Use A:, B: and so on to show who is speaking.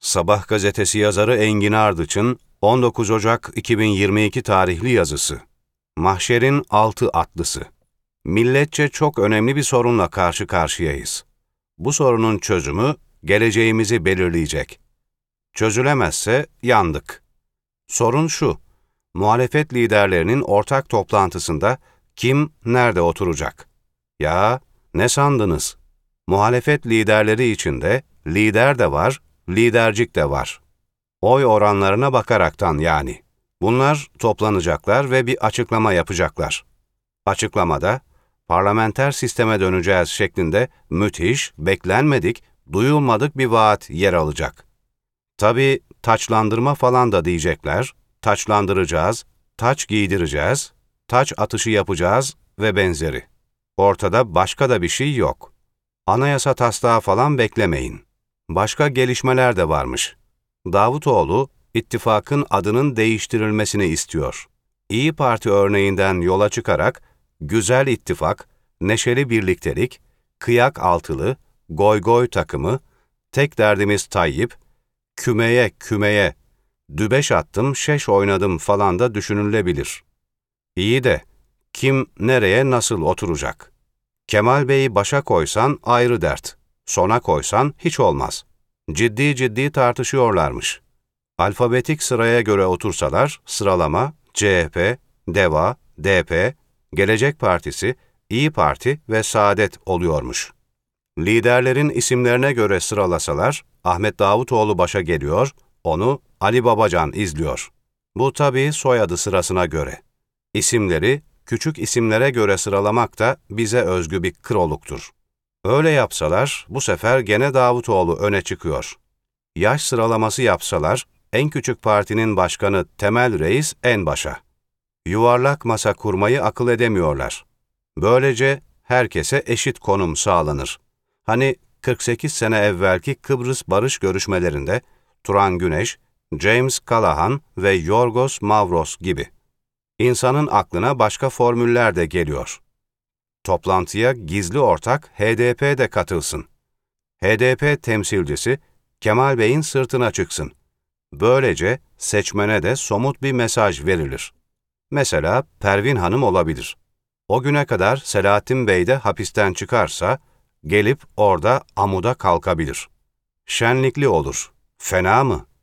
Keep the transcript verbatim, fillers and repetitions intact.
A: Sabah gazetesi yazarı Engin Ardıç'ın on dokuz Ocak iki bin yirmi iki tarihli yazısı. Mahşerin altı atlısı. Milletçe çok önemli bir sorunla karşı karşıyayız. Bu sorunun çözümü geleceğimizi belirleyecek. Çözülemezse yandık. Sorun şu, muhalefet liderlerinin ortak toplantısında kim nerede oturacak? Ya ne sandınız? Muhalefet liderleri içinde lider de var, lidercik de var. Oy oranlarına bakaraktan yani. Bunlar toplanacaklar ve bir açıklama yapacaklar. Açıklamada, parlamenter sisteme döneceğiz şeklinde müthiş, beklenmedik, duyulmadık bir vaat yer alacak. Tabii taçlandırma falan da diyecekler, taçlandıracağız, taç giydireceğiz, taç atışı yapacağız ve benzeri. Ortada başka da bir şey yok. Anayasa taslağı falan beklemeyin. Başka gelişmeler de varmış. Davutoğlu, ittifakın adının değiştirilmesini istiyor. İyi Parti örneğinden yola çıkarak, güzel ittifak, neşeli birliktelik, kıyak altılı, goy goy takımı, tek derdimiz Tayyip, kümeye kümeye, dübeş attım, şeş oynadım falan da düşünülebilir. İyi de, kim nereye nasıl oturacak? Kemal Bey'i başa koysan ayrı dert, sona koysan hiç olmaz. Ciddi ciddi tartışıyorlarmış. Alfabetik sıraya göre otursalar, sıralama, C H P, DEVA, D P, Gelecek Partisi, İyi Parti ve Saadet oluyormuş. Liderlerin isimlerine göre sıralasalar, Ahmet Davutoğlu başa geliyor, onu Ali Babacan izliyor. Bu tabii soyadı sırasına göre. İsimleri, küçük isimlere göre sıralamak da bize özgü bir kroluktur. Öyle yapsalar, bu sefer gene Davutoğlu öne çıkıyor. Yaş sıralaması yapsalar, en küçük partinin başkanı Temel Reis en başa. Yuvarlak masa kurmayı akıl edemiyorlar. Böylece herkese eşit konum sağlanır. Hani kırk sekiz sene evvelki Kıbrıs barış görüşmelerinde Turan Güneş, James Callaghan ve Yorgos Mavros gibi. İnsanın aklına başka formüller de geliyor. Toplantıya gizli ortak H D P de katılsın. H D P temsilcisi Kemal Bey'in sırtına çıksın. Böylece seçmene de somut bir mesaj verilir. Mesela Pervin Hanım olabilir. O güne kadar Selahattin Bey de hapisten çıkarsa, gelip orada amuda kalkabilir. Şenlikli olur. Fena mı?